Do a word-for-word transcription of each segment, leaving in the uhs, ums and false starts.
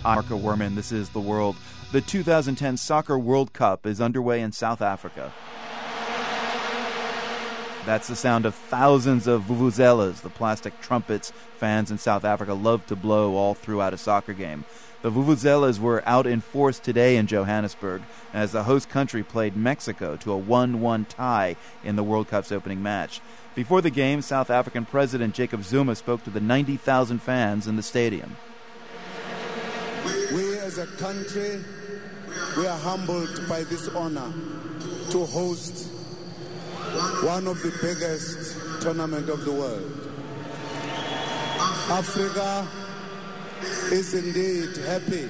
I'm Marco Werman. This is The World. The two thousand ten Soccer World Cup is underway in South Africa. That's the sound of thousands of vuvuzelas, the plastic trumpets fans in South Africa love to blow all throughout a soccer game. The vuvuzelas were out in force today in Johannesburg as the host country played Mexico to a one one tie in the World Cup's opening match. Before the game, South African President Jacob Zuma spoke to the ninety thousand fans in the stadium. We as a country, we are humbled by this honor to host one of the biggest tournaments of the world. Africa is indeed happy.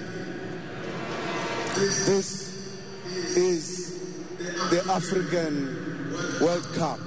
This is the African World Cup.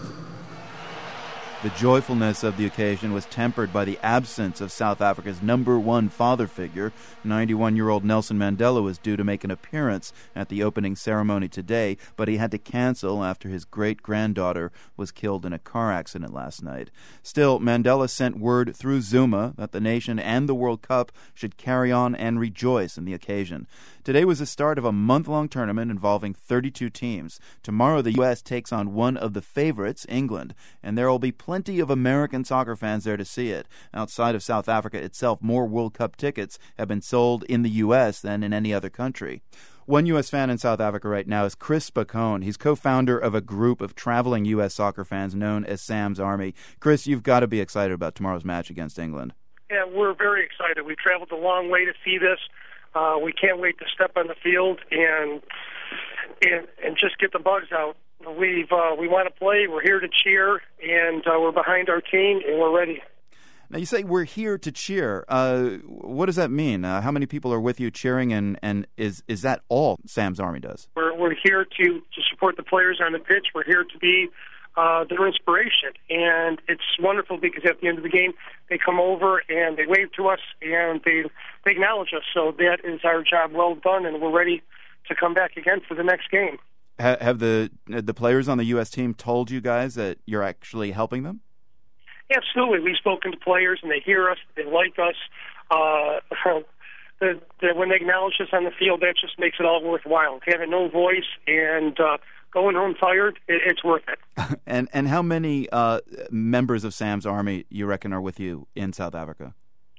The joyfulness of the occasion was tempered by the absence of South Africa's number one father figure. ninety-one-year-old Nelson Mandela was due to make an appearance at the opening ceremony today, but he had to cancel after his great-granddaughter was killed in a car accident last night. Still, Mandela sent word through Zuma that the nation and the World Cup should carry on and rejoice in the occasion. Today was the start of a month-long tournament involving thirty-two teams. Tomorrow, the U S takes on one of the favorites, England, and there will be plenty of American soccer fans there to see it. Outside of South Africa itself, more World Cup tickets have been sold in the U S than in any other country. One U S fan in South Africa right now is Chris Spacone. He's co-founder of a group of traveling U S soccer fans known as Sam's Army. Chris, you've got to be excited about tomorrow's match against England. Yeah, we're very excited. We traveled a long way to see this. Uh, we can't wait to step on the field and and, and just get the bugs out. We've uh, we want to play. We're here to cheer, and uh, we're behind our team, and we're ready. Now, you say we're here to cheer. Uh, what does that mean? Uh, how many people are with you cheering, and, and is is that all Sam's Army does? We're we're here to, to support the players on the pitch. We're here to be uh, their inspiration, and it's wonderful because at the end of the game, they come over and they wave to us and they they acknowledge us. So that is our job well done, and we're ready to come back again for the next game. Have the the players on the U S team told you guys that you're actually helping them? Absolutely. We've spoken to players, and they hear us. They like us. Uh, the, the, when they acknowledge us on the field, that just makes it all worthwhile. Having no voice and uh, going home tired, it, it's worth it. and and how many uh, members of Sam's Army you reckon are with you in South Africa?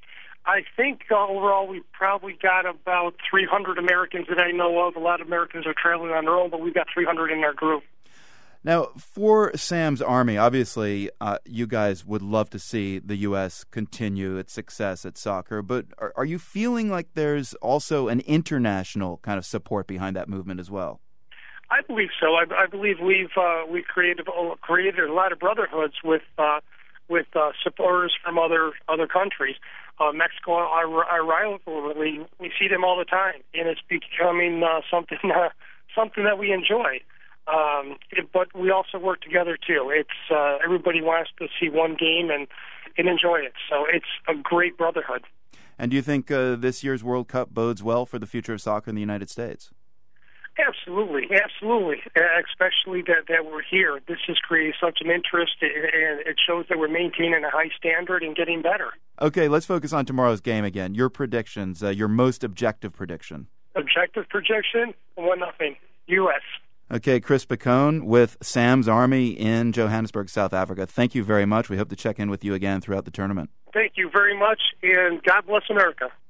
I think uh, overall we've probably got about three hundred Americans that I know of. A lot of Americans are traveling on their own, but we've got three hundred in our group. Now, for Sam's Army, obviously, uh, you guys would love to see the U S continue its success at soccer, but are, are you feeling like there's also an international kind of support behind that movement as well? I believe so. I, I believe we've uh, we've created created a lot of brotherhoods with uh, with uh, supporters from other other countries. Uh, Mexico, our, our rivalry, we see them all the time, and it's becoming uh, something uh, something that we enjoy. Um, it, but we also work together too. It's uh, everybody wants to see one game and, and enjoy it. So it's a great brotherhood. And do you think uh, this year's World Cup bodes well for the future of soccer in the United States? Absolutely, absolutely. Uh, especially that, that we're here. This has created such an interest, and it shows that we're maintaining a high standard and getting better. Okay, let's focus on tomorrow's game again. Your predictions, uh, your most objective prediction. Objective prediction, one nothing, U S Okay, Chris Spacone with Sam's Army in Johannesburg, South Africa. Thank you very much. We hope to check in with you again throughout the tournament. Thank you very much, and God bless America.